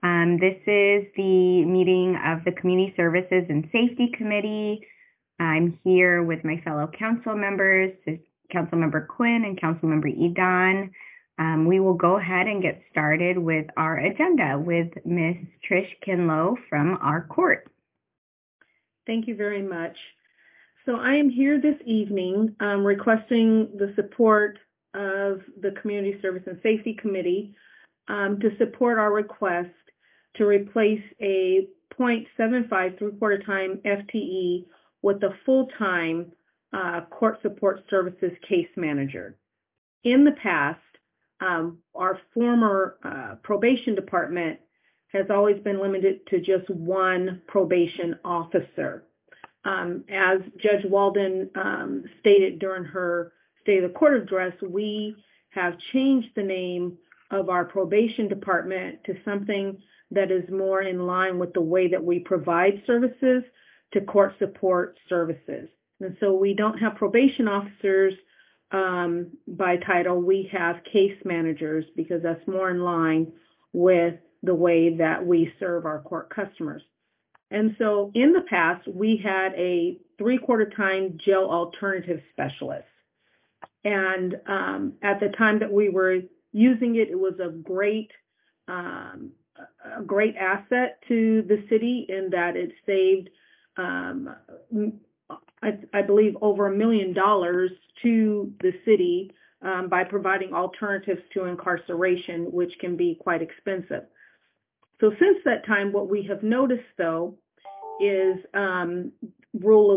This is the meeting of the Community Services and Safety Committee. I'm here with my fellow council members, Councilmember Quinn and Councilmember Edon. We will go ahead and get started with our agenda with Ms. Trish Kinlow from our court. Thank you very much. So I am here this evening requesting the support of the Community Service and Safety Committee to support our request to replace a 0.75 three-quarter time FTE with a full-time court support services case manager. In the past, our former probation department has always been limited to just one probation officer. As Judge Walden stated during her State of the Court address, we have changed the name of our probation department to something that is more in line with the way that we provide services to court support services. And so we don't have probation officers by title, we have case managers because that's more in line with the way that we serve our court customers. And so in the past, we had a three-quarter time jail alternative specialist. And at the time that we were using it, it was a great asset to the city in that it saved, I believe, over $1 million to the city by providing alternatives to incarceration, which can be quite expensive. So since that time, what we have noticed, though, is Rule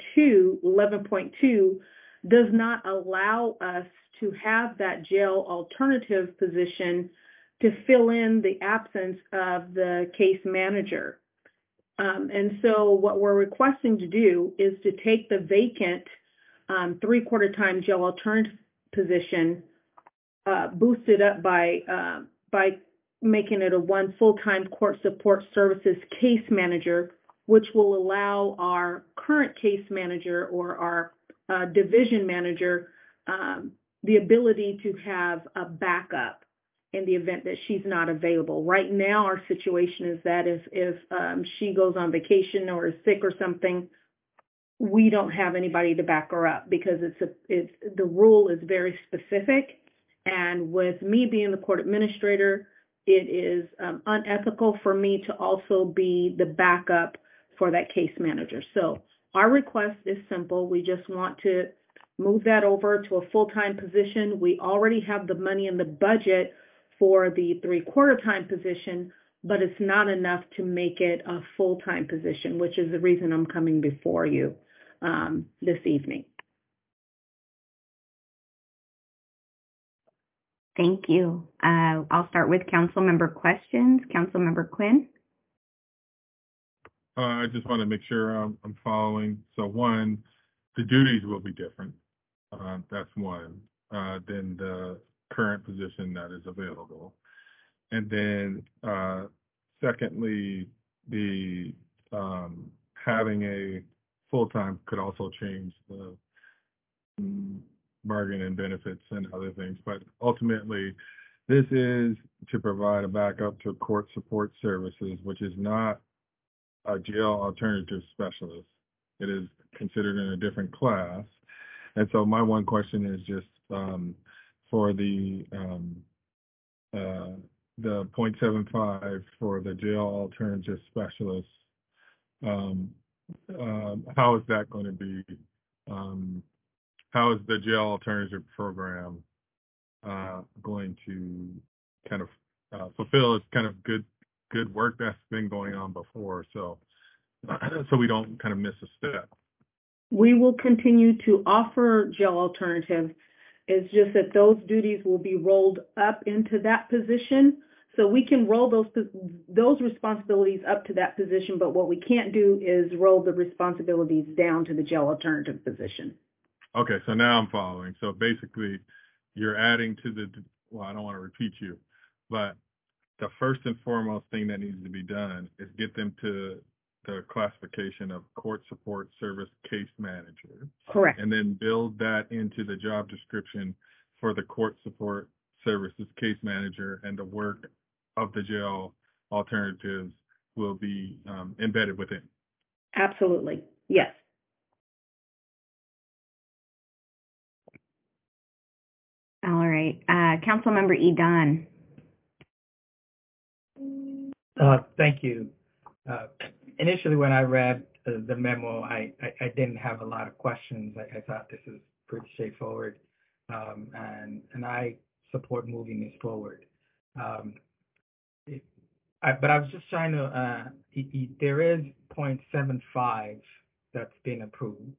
11.2 does not allow us to have that jail alternative position to fill in the absence of the case manager. And so what we're requesting to do is to take the vacant three-quarter time jail alternative position, boost it up by making it a one full-time court support services case manager, which will allow our current case manager or our division manager the ability to have a backup in the event that she's not available. Right now, our situation is that if she goes on vacation or is sick or something, we don't have anybody to back her up because the rule is very specific. And with me being the court administrator, it is unethical for me to also be the backup for that case manager. So our request is simple. We just want to move that over to a full-time position. We already have the money in the budget for the three-quarter time position, but it's not enough to make it a full-time position, which is the reason I'm coming before you this evening. Thank you. I'll start with council member questions. Councilmember Quinn. I just want to make sure I'm following. So one, the duties will be different. That's one than the current position that is available. And then secondly, the having a full-time could also change the bargain and benefits and other things. But ultimately, this is to provide a backup to court support services, which is not a jail alternative specialist. It is considered in a different class. And so my one question is just for the 0.75 for the jail alternative specialist, how is that going to be, how is the jail alternative program going to kind of fulfill its kind of good work that's been going on before, so we don't kind of miss a step? We will continue to offer jail alternative. It's just that those duties will be rolled up into that position. So we can roll those responsibilities up to that position, but what we can't do is roll the responsibilities down to the jail alternative position. Okay, so now I'm following. So basically, you're adding to well, I don't want to repeat you, but the first and foremost thing that needs to be done is get them to the classification of court support service case manager. Correct. And then build that into the job description for the court support services case manager and the work of the jail alternatives will be embedded within. Absolutely. Yes. All right. Councilmember Edon. Thank you. Initially, when I read the memo, I didn't have a lot of questions. I thought this is pretty straightforward, and I support moving this forward. But I was just trying to, there is 0.75 that's been approved.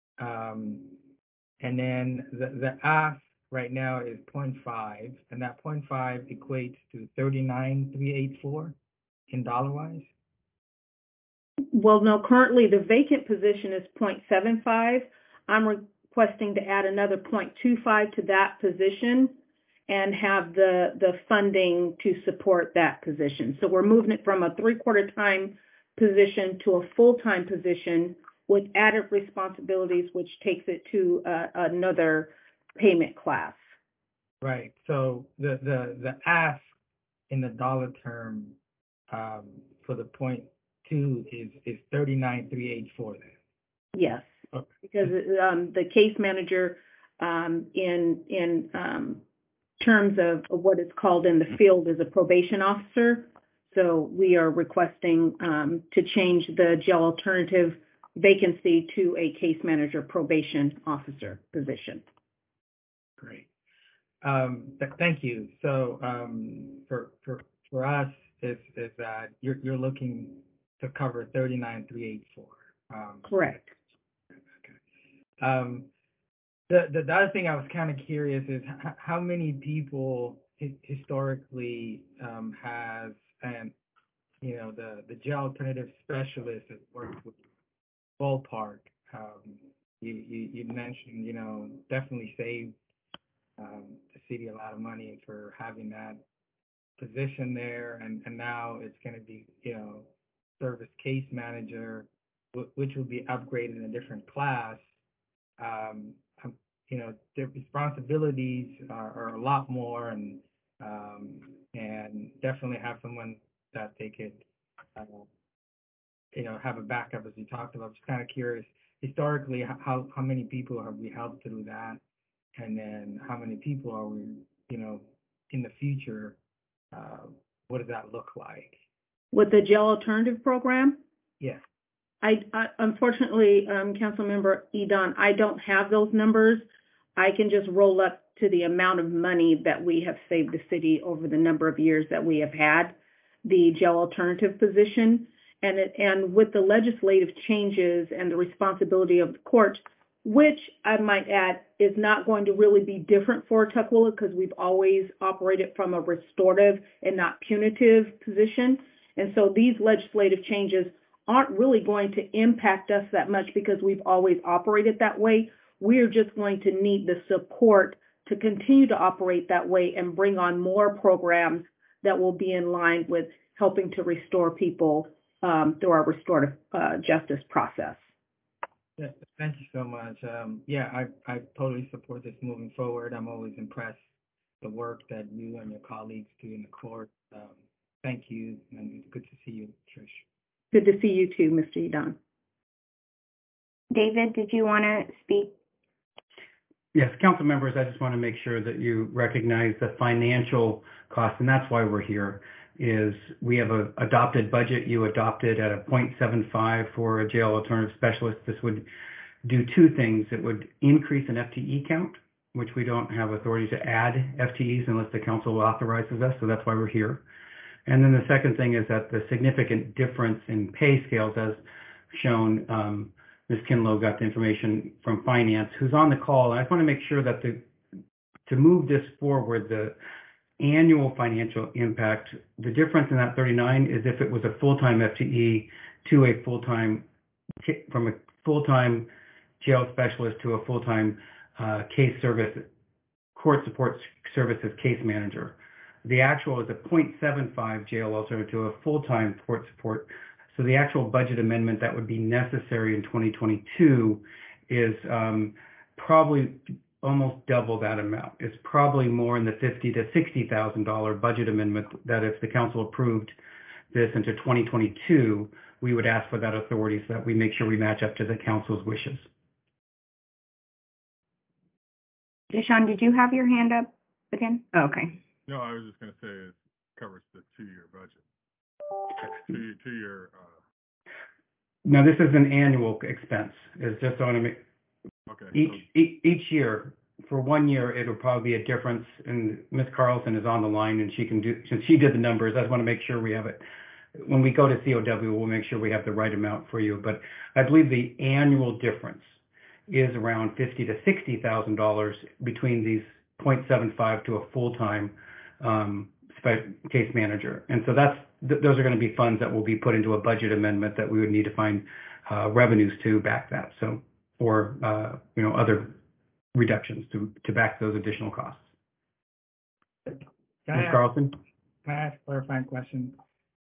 And then the ask right now is 0.5, and that 0.5 equates to 39,384 in dollar wise. Well, no, currently the vacant position is 0.75. I'm requesting to add another 0.25 to that position and have the funding to support that position. So we're moving it from a 3/4 time position to a full-time position with added responsibilities, which takes it to another payment class. Right. So the ask in the dollar term for the 0.2 is 39,384 then. Yes, Okay. because the case manager in terms of what it's called in the field is a probation officer. So we are requesting to change the jail alternative vacancy to a case manager probation officer position. Great. Thank you. So for us is that you're looking to cover 39,384. Correct. Okay. The other thing I was kind of curious is how many people historically has, and the jail alternative specialist that worked with Ballpark. You mentioned definitely saved the city a lot of money for having that position there, and now it's going to be service case manager, which will be upgraded in a different class. Their responsibilities are a lot more, and definitely have someone that they could, have a backup, as you talked about. Just kind of curious, historically, how many people have we helped through that, and then how many people are we, in the future? What does that look like? With the jail alternative program? Yes. I unfortunately, Councilmember Edon, I don't have those numbers. I can just roll up to the amount of money that we have saved the city over the number of years that we have had the jail alternative position. And with the legislative changes and the responsibility of the court, which I might add is not going to really be different for Tukwila, because we've always operated from a restorative and not punitive position. And so these legislative changes aren't really going to impact us that much because we've always operated that way. We're just going to need the support to continue to operate that way and bring on more programs that will be in line with helping to restore people through our restorative justice process. Yeah, thank you so much. I totally support this moving forward. I'm always impressed the work that you and your colleagues do in the court. Thank you, and it's good to see you, Trish. Good to see you too, Mr. Edon. David, did you want to speak? Yes, council members, I just want to make sure that you recognize the financial cost, and that's why we're here, is we have an adopted budget. You adopted at a 0.75 for a jail alternative specialist. This would do two things. It would increase an FTE count, which we don't have authority to add FTEs unless the council authorizes us, so that's why we're here. And then the second thing is that the significant difference in pay scales, as shown, Ms. Kinlow got the information from finance, who's on the call. And I just want to make sure that to move this forward, the annual financial impact, the difference in that 39 is if it was a full-time FTE to a full-time, from a full-time jail specialist to a full-time court support services case manager. The actual is a 0.75 jail alternative to a full-time court support. So the actual budget amendment that would be necessary in 2022 is probably almost double that amount. It's probably more in the $50,000 to $60,000 budget amendment that if the council approved this into 2022, we would ask for that authority so that we make sure we match up to the council's wishes. Deshaun, did you have your hand up again? Oh, okay. No, I was just going to say it covers the 2-year budget. Two-year. Now, this is an annual expense. It's just on each year. For 1 year, it'll probably be a difference. And Ms. Carlson is on the line, and she can do, since she did the numbers, I just want to make sure we have it. When we go to COW, we'll make sure we have the right amount for you. But I believe the annual difference is around $50,000 to $60,000 between these 0.75 to a full-time case manager. And so those are going to be funds that will be put into a budget amendment that we would need to find revenues to back that. So, or other reductions to back those additional costs. Ms. Carlson? Can I ask a clarifying question?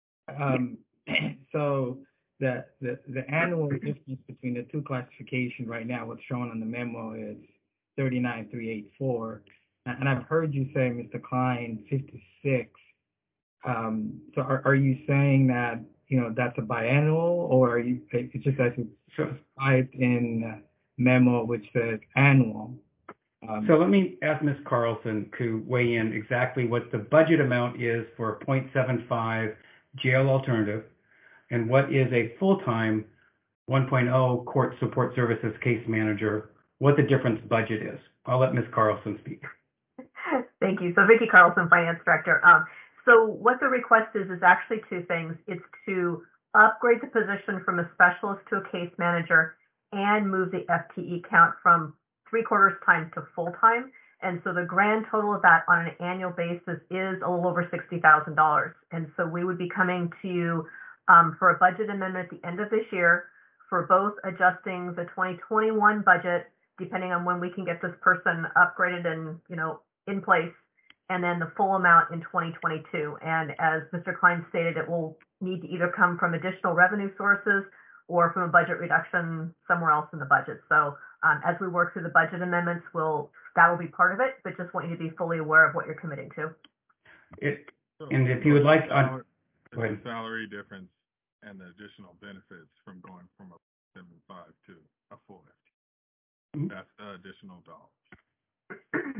So the annual difference between the two classifications right now, what's shown on the memo is 39,384, and I've heard you say, Mr. Klein, 56. So are you saying that that's a biannual, or are you it's just as it's typed in memo which says annual? So let me ask Ms. Carlson to weigh in exactly what the budget amount is for a 0.75 jail alternative and what is a full-time 1.0 court support services case manager, what the difference budget is. I'll let Ms. Carlson speak. Thank you. So Vicki Carlson, Finance Director. So what the request is actually two things. It's to upgrade the position from a specialist to a case manager and move the FTE count from 3/4 time to full-time. And so the grand total of that on an annual basis is a little over $60,000. And so we would be coming to you for a budget amendment at the end of this year for both adjusting the 2021 budget, depending on when we can get this person upgraded and, in place, and then the full amount in 2022. And as Mr. Klein stated, it will need to either come from additional revenue sources or from a budget reduction somewhere else in the budget. So as we work through the budget amendments, that will be part of it, but just want you to be fully aware of what you're committing to. And if you would like, go ahead. The salary difference and the additional benefits from going from a 75 to a full FTE. That's the additional dollars.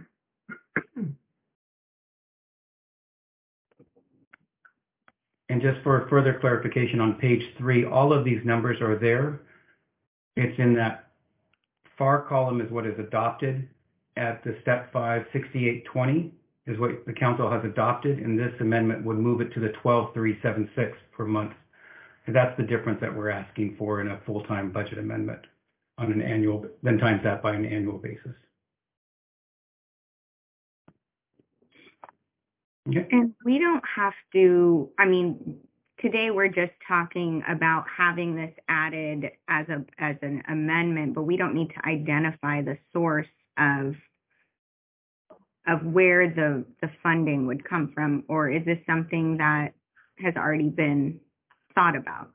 And just for further clarification, on page 3, all of these numbers are there. It's in that far column is what is adopted at the step 5, 6820 is what the council has adopted, and this amendment would move it to the 12,376 per month. And that's the difference that we're asking for in a full-time budget amendment on an annual, then times that by an annual basis. Okay. And we don't have to, today we're just talking about having this added as an amendment, but we don't need to identify the source of where the funding would come from, or is this something that has already been thought about?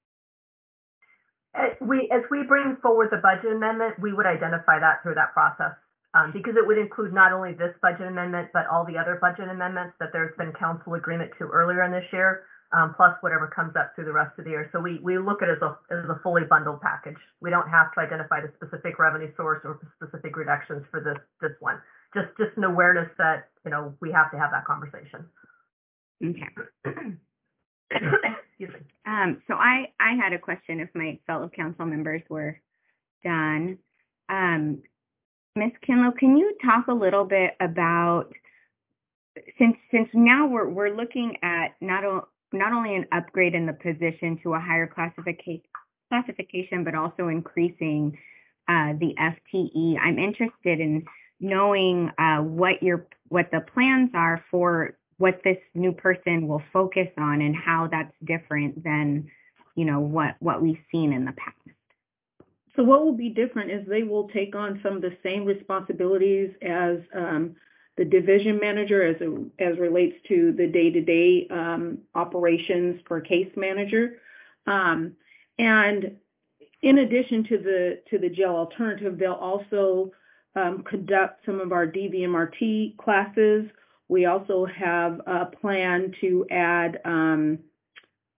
As we bring forward the budget amendment, we would identify that through that process. Because it would include not only this budget amendment, but all the other budget amendments that there's been council agreement to earlier in this year, plus whatever comes up through the rest of the year. So we look at it as a fully bundled package. We don't have to identify the specific revenue source or specific reductions for this one. Just an awareness that, we have to have that conversation. Okay. Excuse me. So I had a question if my fellow council members were done. Ms. Kinlow, can you talk a little bit about, since now we're looking at not only an upgrade in the position to a higher classification, but also increasing the FTE. I'm interested in knowing what the plans are for what this new person will focus on and how that's different than what we've seen in the past. So what will be different is they will take on some of the same responsibilities as the division manager as relates to the day-to-day operations for case manager. And in addition to the jail alternative, they'll also conduct some of our DVMRT classes. We also have a plan to add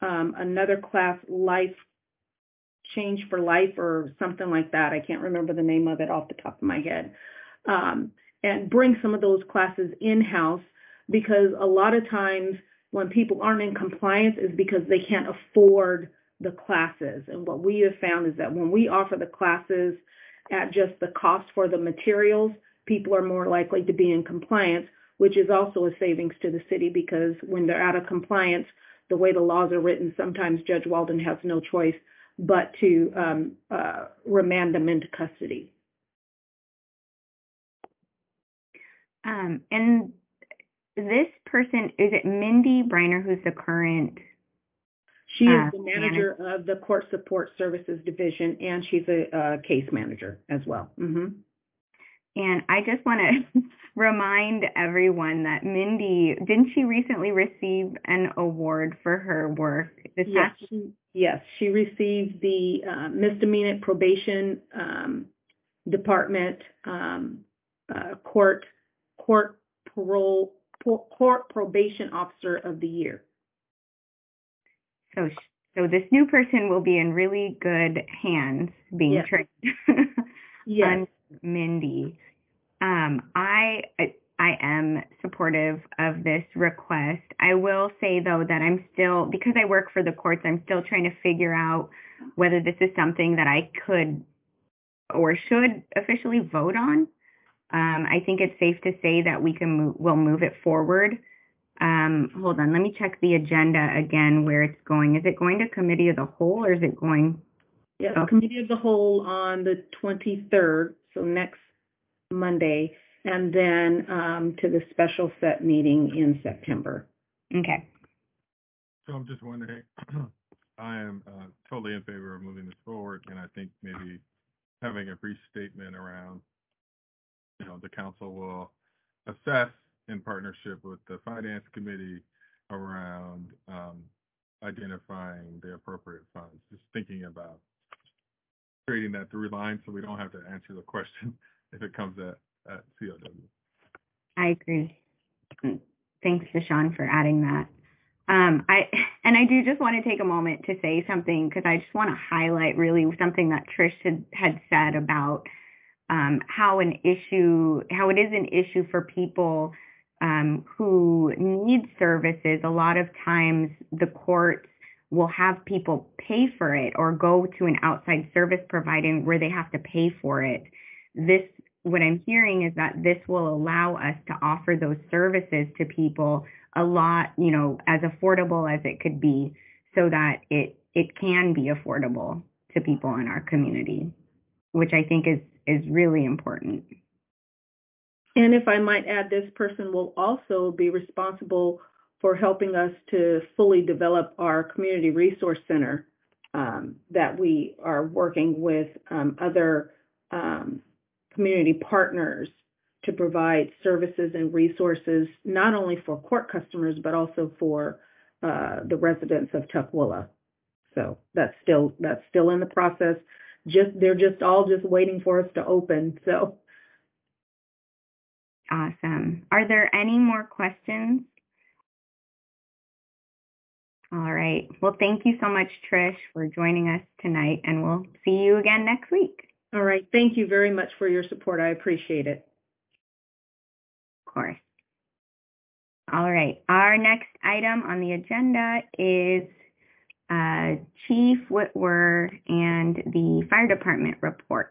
another class, Life Change for Life or something like that. I can't remember the name of it off the top of my head. And bring some of those classes in-house, because a lot of times when people aren't in compliance is because they can't afford the classes. And what we have found is that when we offer the classes at just the cost for the materials, people are more likely to be in compliance, which is also a savings to the city, because when they're out of compliance, the way the laws are written, sometimes Judge Walden has no choice but to remand them into custody. And this person, is it Mindy Briner, who's the current? She is the manager of the Court Support Services Division, and she's a case manager as well. Mm-hmm. And I just want to remind everyone that Mindy, didn't she recently receive an award for her work? Yes, she received the Misdemeanor Probation Department Court Probation Officer of the Year. So this new person will be in really good hands being trained. Yes. Mindy. I am supportive of this request. I will say, though, that I'm still, because I work for the courts, I'm still trying to figure out whether this is something that I could or should officially vote on. I think it's safe to say that we'll move it forward. Hold on, let me check the agenda again where it's going. Is it going to committee of the whole, or is it going? Yes, committee of the whole on the 23rd, so next Monday, and then to the special set meeting in September. Okay. So I'm just wondering, I am totally in favor of moving this forward, and I think maybe having a brief statement around, the council will assess in partnership with the finance committee around identifying the appropriate funds. Just thinking about creating that through line so we don't have to answer the question if it comes at COW. I agree. Thanks, Deshawn, for adding that. I do just want to take a moment to say something, because I just want to highlight really something that Trish had said about how it is an issue for people who need services. A lot of times the courts will have people pay for it or go to an outside service provider where they have to pay for it. What I'm hearing is that this will allow us to offer those services to people a lot, as affordable as it could be, so that it can be affordable to people in our community, which I think is really important. And if I might add, this person will also be responsible for helping us to fully develop our community resource center that we are working with other community partners to provide services and resources, not only for court customers, but also for the residents of Tukwila. So that's still in the process. They're just all waiting for us to open. So. Awesome. Are there any more questions? All right. Well, thank you so much, Trish, for joining us tonight, and we'll see you again next week. All right. Thank you very much for your support. I appreciate it. Of course. All right. Our next item on the agenda is Chief Whitwer and the Fire Department report.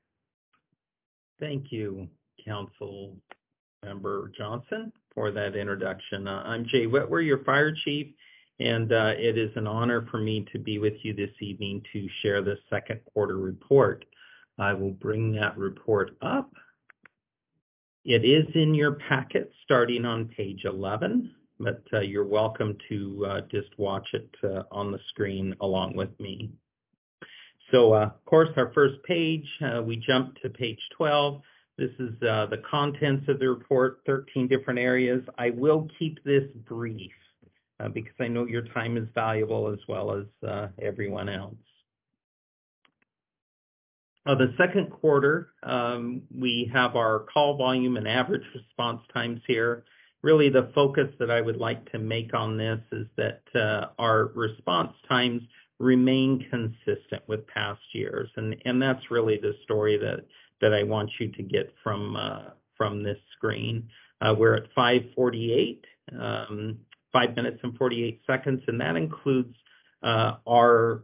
Thank you, Council Member Johnson, for that introduction. I'm Jay Whitwer, your fire chief, and it is an honor for me to be with you this evening to share the second quarter report. I will bring that report up. It is in your packet starting on page 11, but you're welcome to just watch it on the screen along with me. So, of course, our first page, we jump to page 12. This is the contents of the report, 13 different areas. I will keep this brief because I know your time is valuable as well as everyone else. The second quarter, we have our call volume and average response times here. really the focus that I would like to make on this is that our response times remain consistent with past years. And that's really the story that I want you to get from this screen. We're at 5:48, 5 minutes and 48 seconds, and that includes our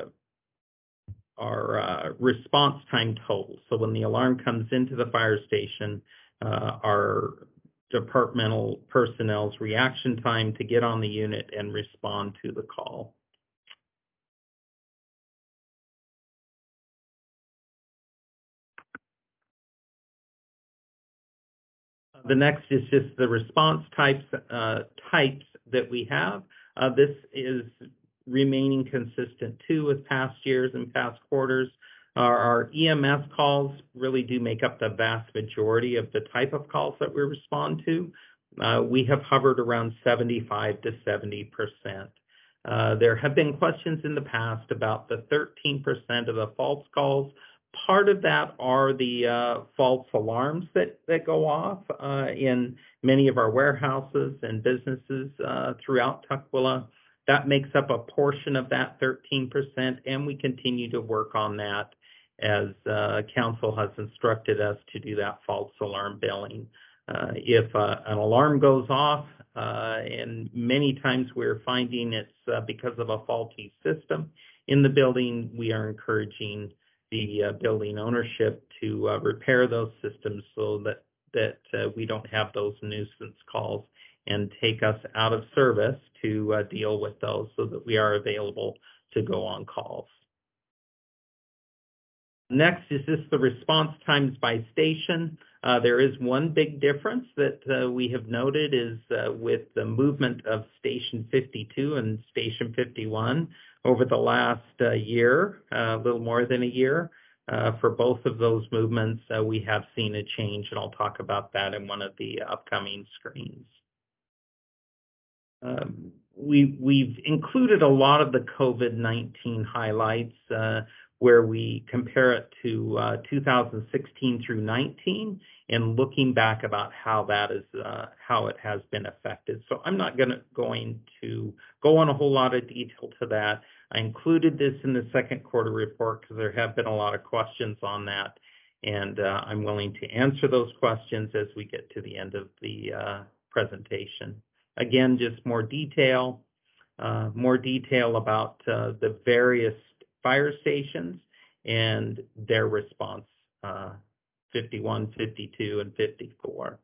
response time total. So when the alarm comes into the fire station, our departmental personnel's reaction time to get on the unit and respond to the call. The next is just the response types that we have. This is remaining consistent too with past years and past quarters. Our EMS calls really do make up the vast majority of the type of calls that we respond to. We have hovered around 75 to 70%. There have been questions in the past about the 13% of the false calls. Part of that are the false alarms that go off in many of our warehouses and businesses throughout Tukwila. That makes up a portion of that 13%, and we continue to work on that as council has instructed us to do that false alarm billing. If an alarm goes off, and many times we're finding it's because of a faulty system in the building, we are encouraging the building ownership to repair those systems so that we don't have those nuisance calls and take us out of service to deal with those so that we are available to go on calls. Next is just the response times by station. There is one big difference that we have noted is with the movement of Station 52 and Station 51 over the last year, a little more than a year. For both of those movements, we have seen a change, and I'll talk about that in one of the upcoming screens. We've included a lot of the COVID-19 highlights where we compare it to 2016 through 19 and looking back about how that is how it has been affected. So I'm not going to go on a whole lot of detail to that. I included this in the second quarter report because there have been a lot of questions on that, and I'm willing to answer those questions as we get to the end of the presentation. Again, just more detail about the various fire stations and their response, 51, 52, and 54.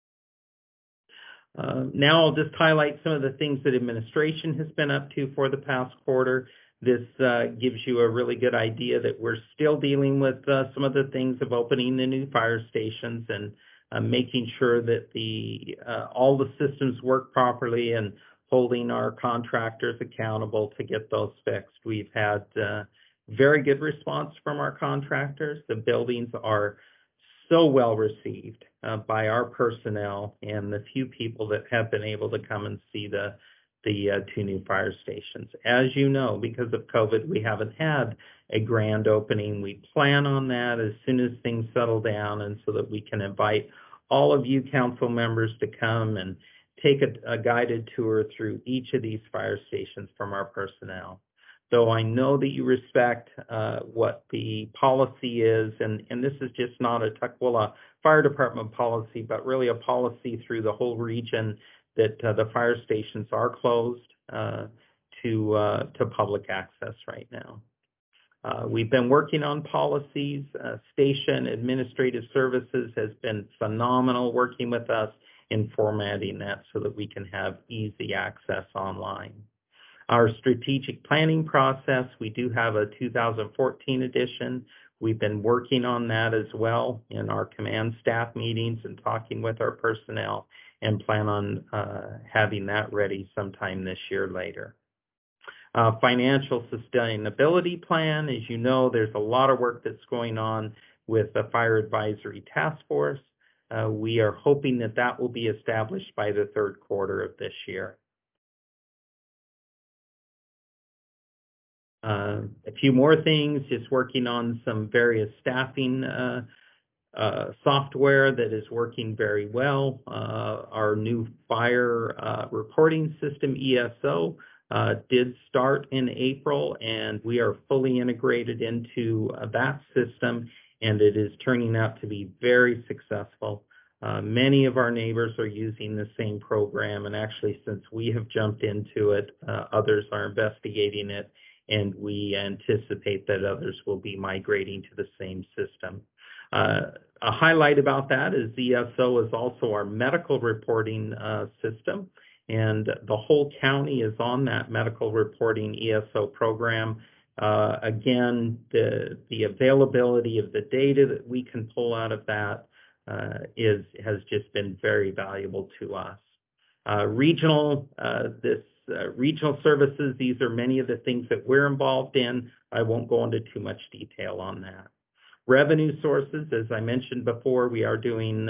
Now I'll just highlight some of the things that administration has been up to for the past quarter. This gives you a really good idea that we're still dealing with some of the things of opening the new fire stations and making sure that all the systems work properly and holding our contractors accountable to get those fixed. We've had very good response from our contractors. The buildings are so well received by our personnel and the few people that have been able to come and see the two new fire stations. As you know, because of COVID, we haven't had a grand opening. We plan on that as soon as things settle down, and so that we can invite all of you council members to come and take a guided tour through each of these fire stations from our personnel. So I know that you respect what the policy is, and this is just not a Tukwila Fire Department policy, but really a policy through the whole region that the fire stations are closed to public access right now. We've been working on policies. Station Administrative Services has been phenomenal working with us in formatting that so that we can have easy access online. Our strategic planning process, we do have a 2014 edition. We've been working on that as well in our command staff meetings and talking with our personnel, and plan on having that ready sometime this year later. Financial sustainability plan, as you know, there's a lot of work that's going on with the Fire Advisory Task Force. We are hoping that that will be established by the third quarter of this year. A few more things, just working on some various staffing software that is working very well. Our new fire reporting system, ESO, did start in April, and we are fully integrated into that system, and it is turning out to be very successful. Many of our neighbors are using the same program, and actually, since we have jumped into it, others are investigating it, and we anticipate that others will be migrating to the same system. A highlight about that is ESO is also our medical reporting system, and the whole county is on that medical reporting ESO program. Again, the availability of the data that we can pull out of that has just been very valuable to us. Regional services, these are many of the things that we're involved in. I won't go into too much detail on that. Revenue sources, as I mentioned before, we are doing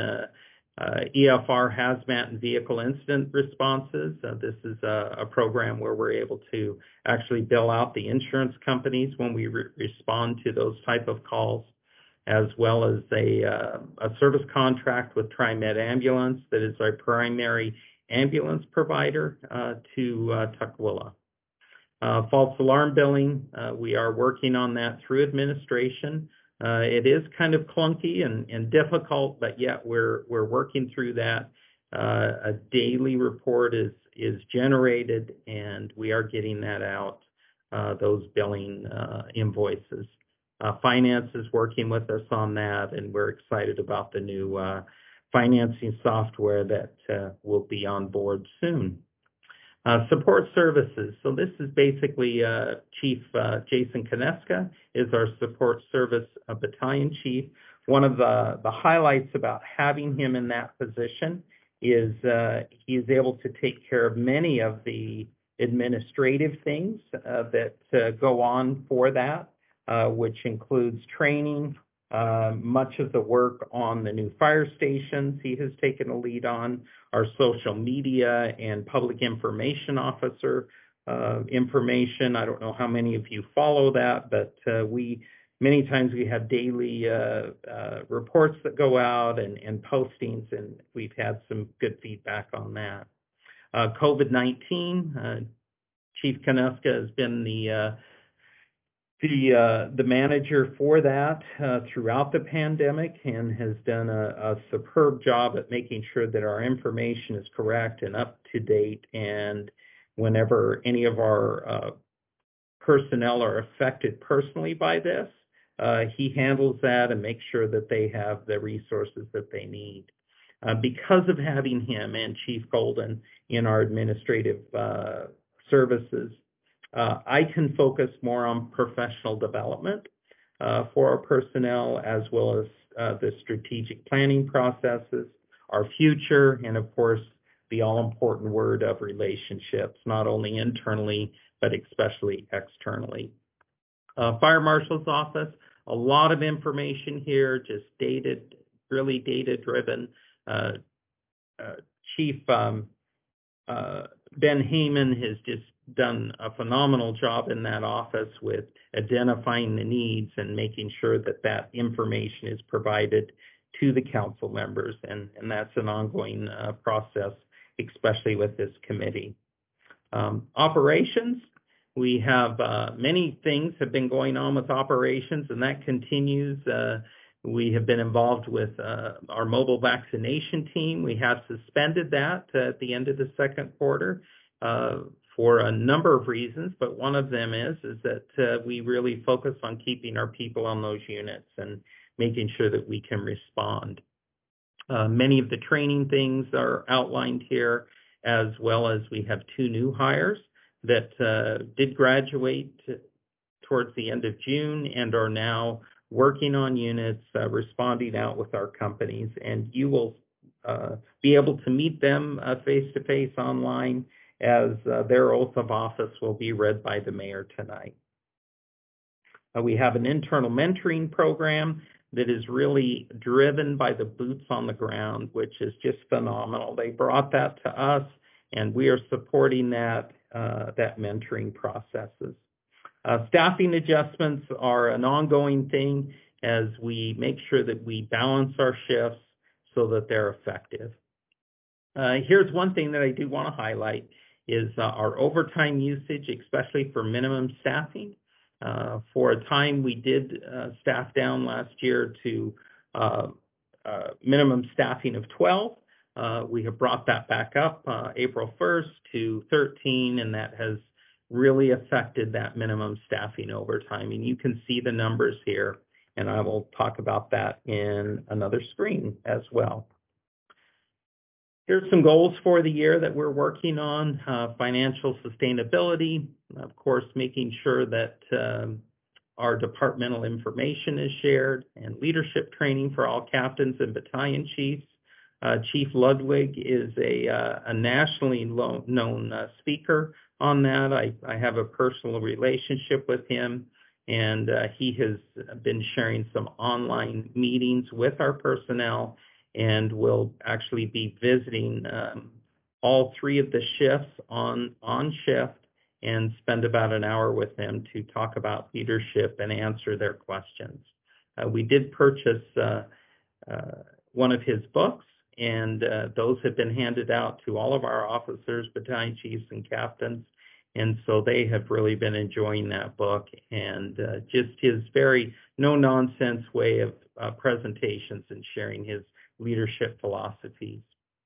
EFR hazmat and vehicle incident responses. This is a program where we're able to actually bill out the insurance companies when we respond to those type of calls, as well as a service contract with TriMed Ambulance that is our primary ambulance provider to Tukwila. False alarm billing, we are working on that through administration. It is kind of clunky and difficult, but yet we're working through that. A daily report is generated, and we are getting that out, those billing invoices. Finance is working with us on that, and we're excited about the new financing software that will be on board soon. Support services. So this is basically Chief Jason Koneska is our support service battalion chief. One of the highlights about having him in that position is he is able to take care of many of the administrative things that go on for that, which includes training. Much of the work on the new fire stations he has taken a lead on. Our social media and public information officer information. I don't know how many of you follow that, but many times we have daily reports that go out and postings, and we've had some good feedback on that. COVID-19, Chief Koneska has been the manager for that throughout the pandemic and has done a superb job at making sure that our information is correct and up to date. And whenever any of our personnel are affected personally by this, he handles that and makes sure that they have the resources that they need. Because of having him and Chief Golden in our administrative services, I can focus more on professional development for our personnel, as well as the strategic planning processes, our future, and of course, the all-important word of relationships, not only internally, but especially externally. Fire Marshal's office, a lot of information here, just really data-driven. Chief Ben Heyman has just done a phenomenal job in that office with identifying the needs and making sure that that information is provided to the council members, and that's an ongoing process, especially with this committee. Operations, we have many things have been going on with operations, and that continues. We have been involved with our mobile vaccination team. We have suspended that at the end of the second quarter for a number of reasons, but one of them is that we really focus on keeping our people on those units and making sure that we can respond. Many of the training things are outlined here, as well as we have 2 new hires that did graduate towards the end of June and are now working on units, responding out with our companies, and you will be able to meet them face-to-face online, as their oath of office will be read by the mayor tonight. We have an internal mentoring program that is really driven by the boots on the ground, which is just phenomenal. They brought that to us, and we are supporting that mentoring processes. Staffing adjustments are an ongoing thing. as we make sure that we balance our shifts so that they're effective. Here's one thing that I do want to highlight is our overtime usage, especially for minimum staffing. For a time, we did staff down last year to minimum staffing of 12. We have brought that back up April 1st to 13, and that has really affected that minimum staffing overtime. And you can see the numbers here, and I will talk about that in another screen as well. Here's some goals for the year that we're working on. Financial sustainability, of course, making sure that our departmental information is shared, and leadership training for all captains and battalion chiefs. Chief Ludwig is a nationally known speaker on that. I have a personal relationship with him, and he has been sharing some online meetings with our personnel, and will actually be visiting all three of the shifts on shift and spend about an hour with them to talk about leadership and answer their questions. We did purchase one of his books, and those have been handed out to all of our officers, battalion chiefs, and captains. And so they have really been enjoying that book, and just his very no-nonsense way of presentations and sharing his leadership philosophies.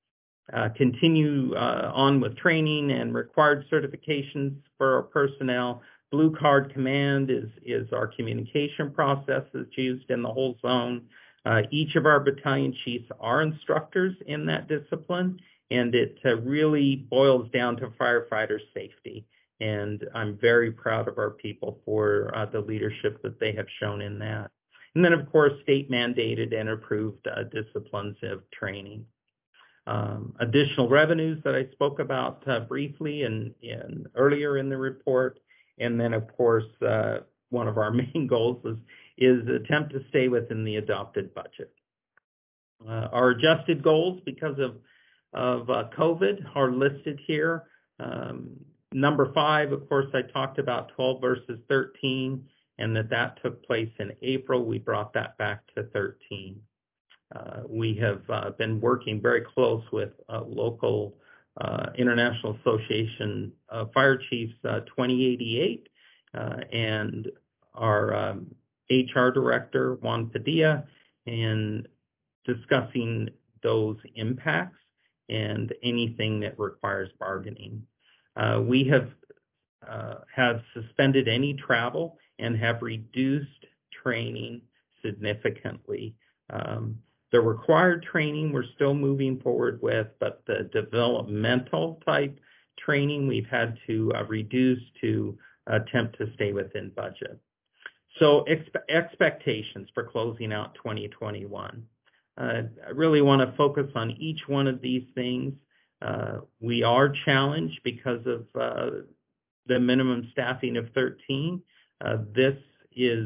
Continue on with training and required certifications for our personnel. Blue Card Command is our communication process that's used in the whole zone. Each of our battalion chiefs are instructors in that discipline, and it really boils down to firefighter safety. And I'm very proud of our people for the leadership that they have shown in that. And then, of course, state mandated and approved disciplines of training. Additional revenues that I spoke about briefly and earlier in the report. And then, of course, one of our main goals is attempt to stay within the adopted budget. Our adjusted goals, because of COVID, are listed here. Number 5, of course, I talked about 12 versus 13. And that took place in April. We brought that back to 13. We have been working very close with local International Association of Fire Chiefs 2088 and our HR director, Juan Padilla, and discussing those impacts and anything that requires bargaining. We have suspended any travel and have reduced training significantly. The required training we're still moving forward with, but the developmental type training we've had to reduce to attempt to stay within budget. So expectations for closing out 2021. I really want to focus on each one of these things. We are challenged because of the minimum staffing of 13. This is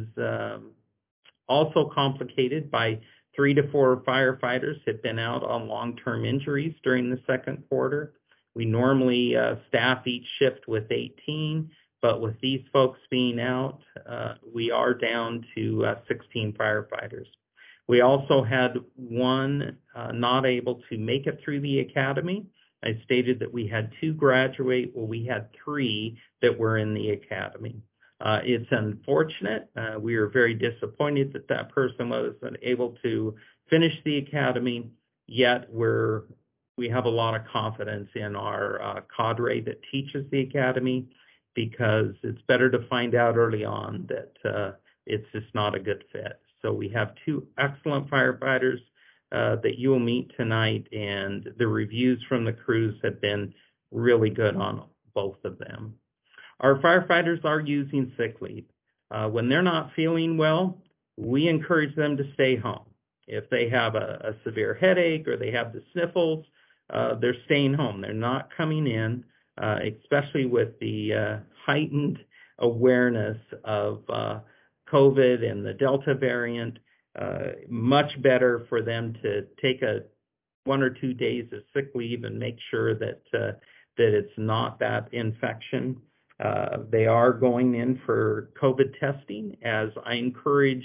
also complicated by 3 to 4 firefighters have been out on long-term injuries during the second quarter. We normally staff each shift with 18, but with these folks being out, we are down to 16 firefighters. We also had one not able to make it through the academy. I stated that we had 2 graduate. Well, we had 3 that were in the academy. It's unfortunate. We are very disappointed that that person wasn't able to finish the academy, yet we have a lot of confidence in our cadre that teaches the academy, because it's better to find out early on that it's just not a good fit. So we have 2 excellent firefighters that you will meet tonight, and the reviews from the crews have been really good on both of them. Our firefighters are using sick leave. When they're not feeling well, we encourage them to stay home. If they have a severe headache or they have the sniffles, they're staying home. They're not coming in, especially with the heightened awareness of COVID and the Delta variant. Much better for them to take 1 or 2 days of sick leave and make sure that it's not that infection. They are going in for COVID testing, as I encourage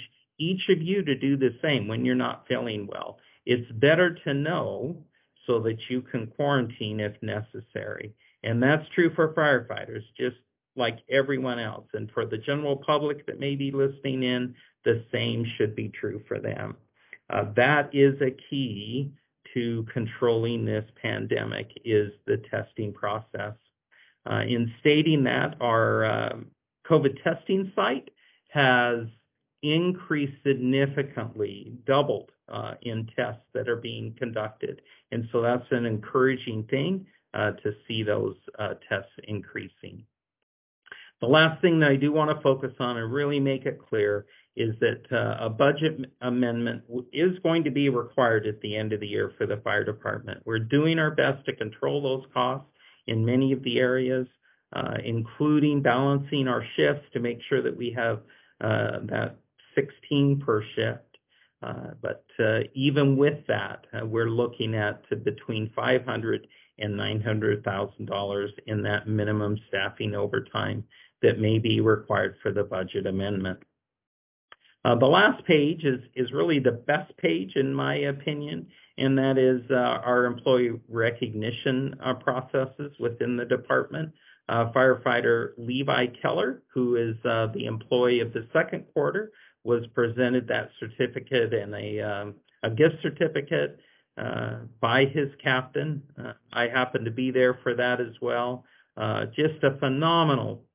each of you to do the same when you're not feeling well. It's better to know so that you can quarantine if necessary. And that's true for firefighters, just like everyone else. And for the general public that may be listening in, the same should be true for them. That is a key to controlling this pandemic, is the testing process. In stating that, our COVID testing site has increased significantly, doubled in tests that are being conducted. And so that's an encouraging thing to see those tests increasing. The last thing that I do want to focus on and really make it clear is that a budget amendment is going to be required at the end of the year for the fire department. We're doing our best to control those costs in many of the areas, including balancing our shifts to make sure that we have that 16 per shift. But even with that, we're looking at between $500,000 and $900,000 in that minimum staffing overtime that may be required for the budget amendment. The last page is really the best page in my opinion, and that is our employee recognition processes within the department. Firefighter Levi Keller, who is the employee of the second quarter, was presented that certificate and a gift certificate by his captain. I happened to be there for that as well. Just a phenomenal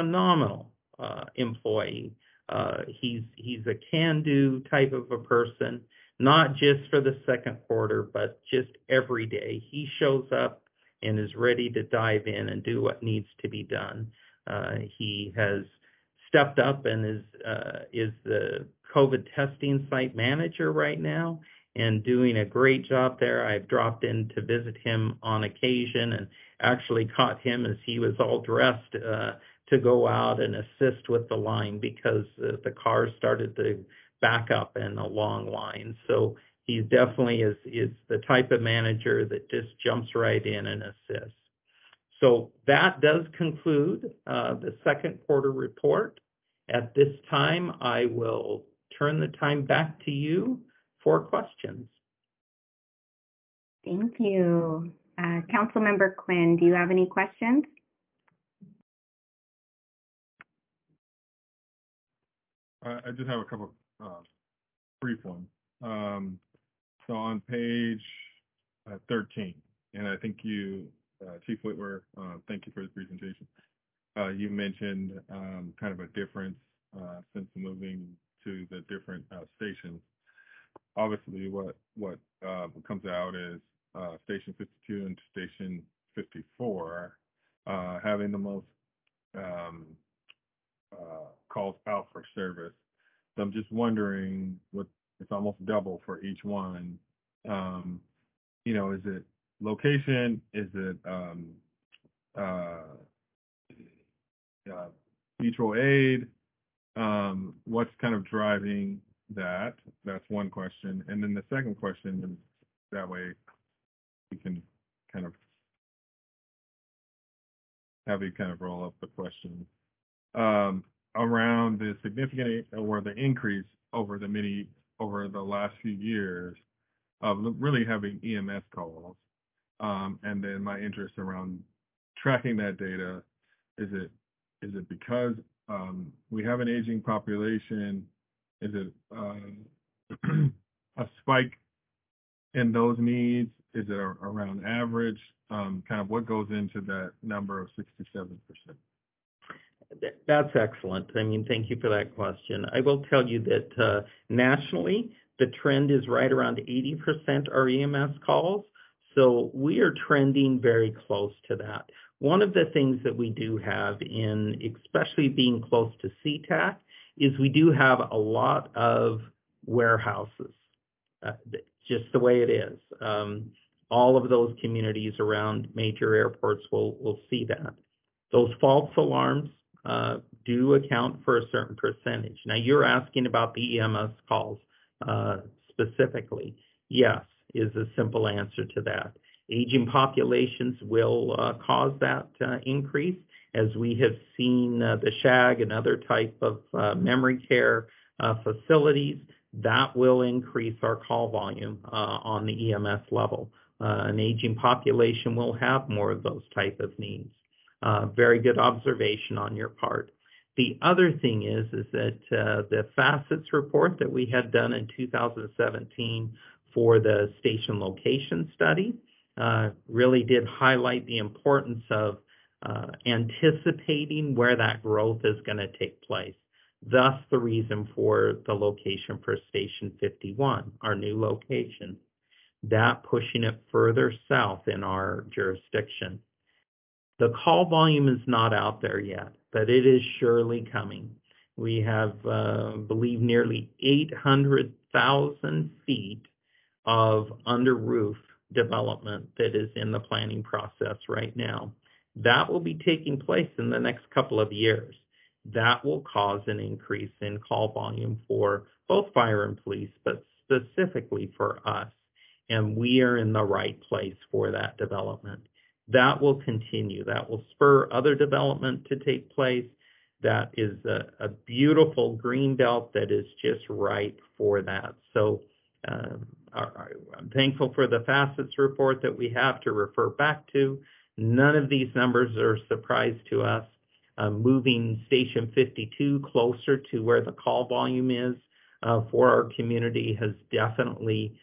employee. He's a can-do type of a person, not just for the second quarter, but just every day. He shows up and is ready to dive in and do what needs to be done. He has stepped up and is the COVID testing site manager right now and doing a great job there. I've dropped in to visit him on occasion and actually caught him as he was all dressed to go out and assist with the line because the car started to back up in a long line. So he definitely is the type of manager that just jumps right in and assists. So that does conclude the second quarter report. At this time, I will turn the time back to you for questions. Thank you. Councilmember Quinn, do you have any questions? I just have a couple brief ones. So on page 13, and I think you, Chief Whitwer, thank you for the presentation. You mentioned kind of a difference since moving to the different stations. Obviously, what comes out is Station 52 and Station 54 having the most calls out for service. So I'm just wondering, it's almost double for each one. Is it location? Is it mutual aid? What's kind of driving that? That's one question. And then the second question is, that way we can kind of have you kind of roll up the question around the significant or the increase over the last few years of really having EMS calls, and then my interest around tracking that data. Is it because we have an aging population? Is it a spike in those needs? Is it around average? Kind of what goes into that number of 67%? That's excellent. I mean, thank you for that question. I will tell you that nationally, the trend is right around 80% are EMS calls. So we are trending very close to that. One of the things that we do have in, especially being close to SeaTac, is we do have a lot of warehouses, just the way it is. All of those communities around major airports will see that. Those false alarms do account for a certain percentage. Now, you're asking about the EMS calls specifically. Yes, is a simple answer to that. Aging populations will cause that increase, as we have seen the SHAG and other type of memory care facilities, that will increase our call volume on the EMS level. An aging population will have more of those type of needs. Very good observation on your part. The other thing is that the facets report that we had done in 2017 for the station location study really did highlight the importance of anticipating where that growth is going to take place. Thus, the reason for the location for Station 51, our new location, that pushing it further south in our jurisdiction. The call volume is not out there yet, but it is surely coming. We have, believe, nearly 800,000 feet of under roof development that is in the planning process right now. That will be taking place in the next couple of years. That will cause an increase in call volume for both fire and police, but specifically for us. And we are in the right place for that development. That will continue. That will spur other development to take place. That is a beautiful green belt that is just right for that. So I'm thankful for the facets report that we have to refer back to. None of these numbers are a surprise to us. Moving Station 52 closer to where the call volume is for our community has definitely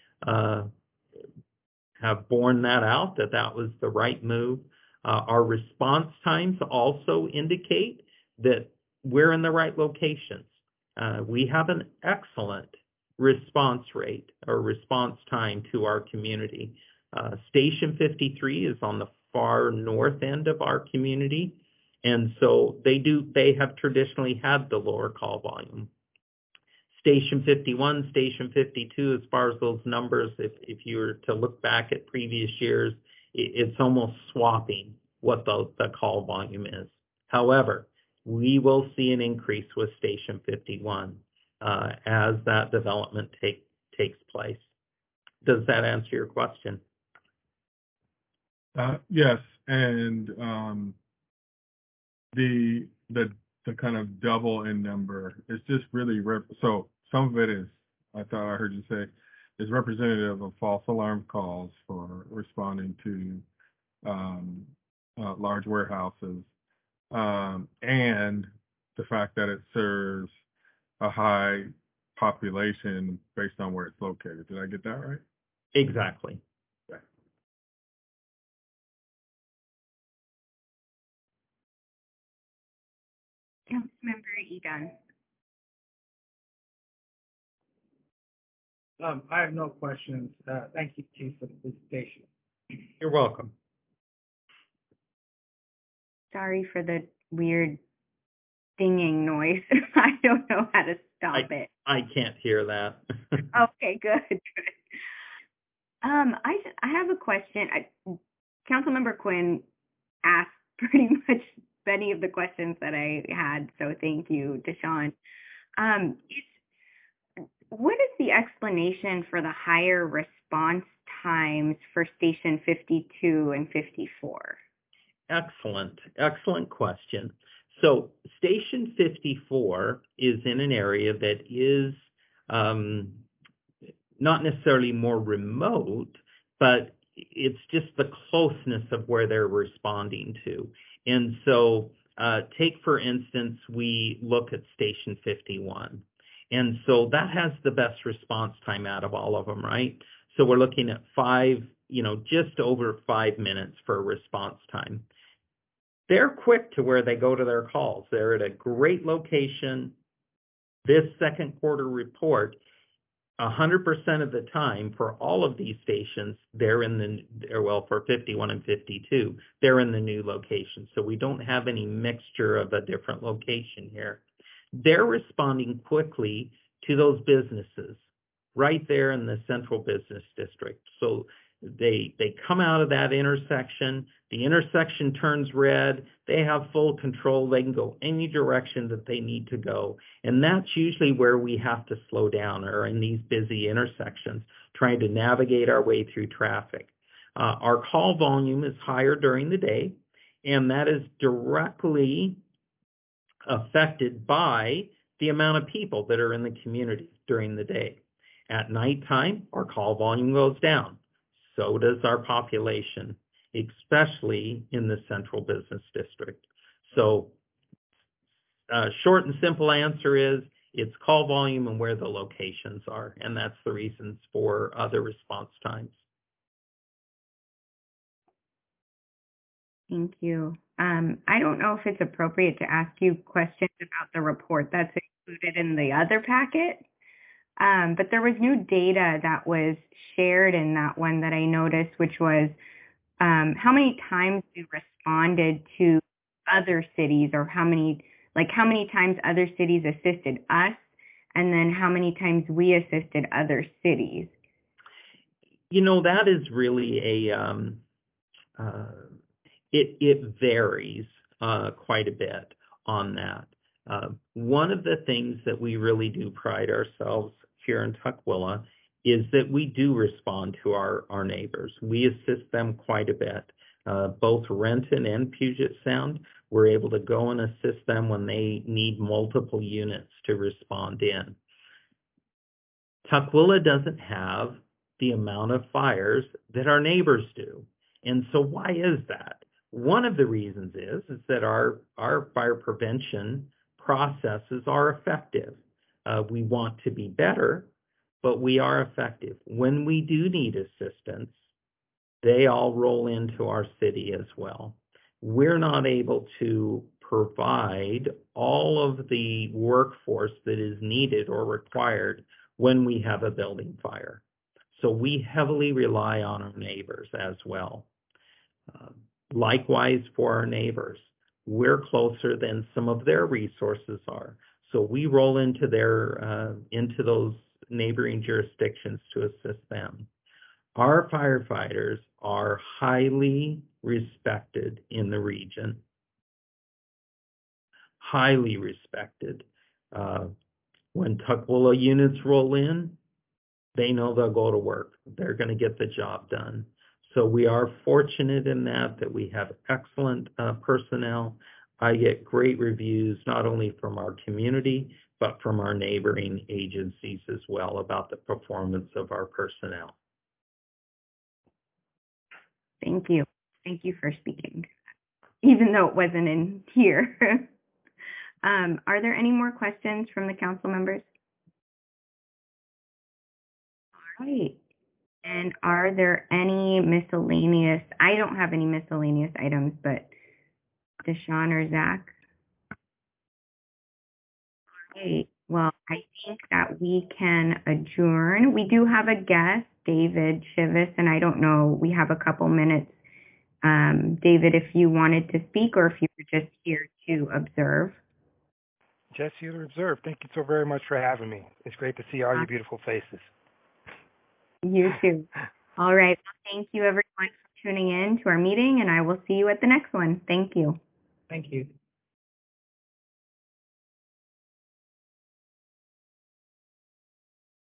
have borne that out, that was the right move. Our response times also indicate that we're in the right locations. We have an excellent response rate or response time to our community. Station 53 is on the far north end of our community, and so they have traditionally had the lower call volume. Station 51, Station 52, as far as those numbers, if you were to look back at previous years, it's almost swapping what the call volume is. However, we will see an increase with Station 51 as that development takes place. Does that answer your question? Yes, and the kind of double in number is just really so some of it is, I thought I heard you say, is representative of false alarm calls for responding to large warehouses, and the fact that it serves a high population based on where it's located. Did I get that right? Exactly. Councilmember Egan. I have no questions. Thank you, Chief, for the presentation. You're welcome. Sorry for the weird dinging noise. I don't know how to stop it. I can't hear that. Okay, good. I have a question. Councilmember Quinn asked pretty much many of the questions that I had, so thank you, Deshawn. What is the explanation for the higher response times for Station 52 and 54? Excellent question. So Station 54 is in an area that is not necessarily more remote, but it's just the closeness of where they're responding to. And so take, for instance, we look at Station 51. And so that has the best response time out of all of them, right? So we're looking at just over 5 minutes for a response time. They're quick to where they go to their calls. They're at a great location. This second quarter report, 100% of the time for all of these stations, for 51 and 52, they're in the new location. So we don't have any mixture of a different location here. They're responding quickly to those businesses right there in the central business district. So they come out of that intersection, the intersection turns red, they have full control, they can go any direction that they need to go. And that's usually where we have to slow down, or in these busy intersections, trying to navigate our way through traffic. Our call volume is higher during the day, and that is directly affected by the amount of people that are in the community during the day. At nighttime, our call volume goes down. So does our population, especially in the central business district. So short and simple answer is it's call volume and where the locations are, and that's the reasons for other response times. Thank you. I don't know if it's appropriate to ask you questions about the report that's included in the other packet, but there was new data that was shared in that one that I noticed, which was how many times we responded to other cities, or how many times other cities assisted us, and then how many times we assisted other cities. You know, that is really it varies quite a bit on that. One of the things that we really do pride ourselves here in Tukwila is that we do respond to our neighbors. We assist them quite a bit. Both Renton and Puget Sound, we're able to go and assist them when they need multiple units to respond in. Tukwila doesn't have the amount of fires that our neighbors do. And so why is that? One of the reasons is that our fire prevention processes are effective. We want to be better, but we are effective. When we do need assistance, they all roll into our city as well. We're not able to provide all of the workforce that is needed or required when we have a building fire. So we heavily rely on our neighbors as well. Likewise for our neighbors, we're closer than some of their resources are. So we roll into into those neighboring jurisdictions to assist them. Our firefighters are highly respected in the region. Highly respected. When Tukwila units roll in, they know they'll go to work. They're going to get the job done. So we are fortunate in that we have excellent personnel. I get great reviews, not only from our community, but from our neighboring agencies as well about the performance of our personnel. Thank you. Thank you for speaking, even though it wasn't in here. Are there any more questions from the council members? All right. And are there any miscellaneous? I don't have any miscellaneous items, but Deshawn or Zach? All right. Well, I think that we can adjourn. We do have a guest, David Chivas, and I don't know, we have a couple minutes. David, if you wanted to speak or if you were just here to observe. Just here to observe. Thank you so very much for having me. It's great to see all your beautiful faces. You too. All right. Well, thank you everyone for tuning in to our meeting, and I will see you at the next one. Thank you. Thank you.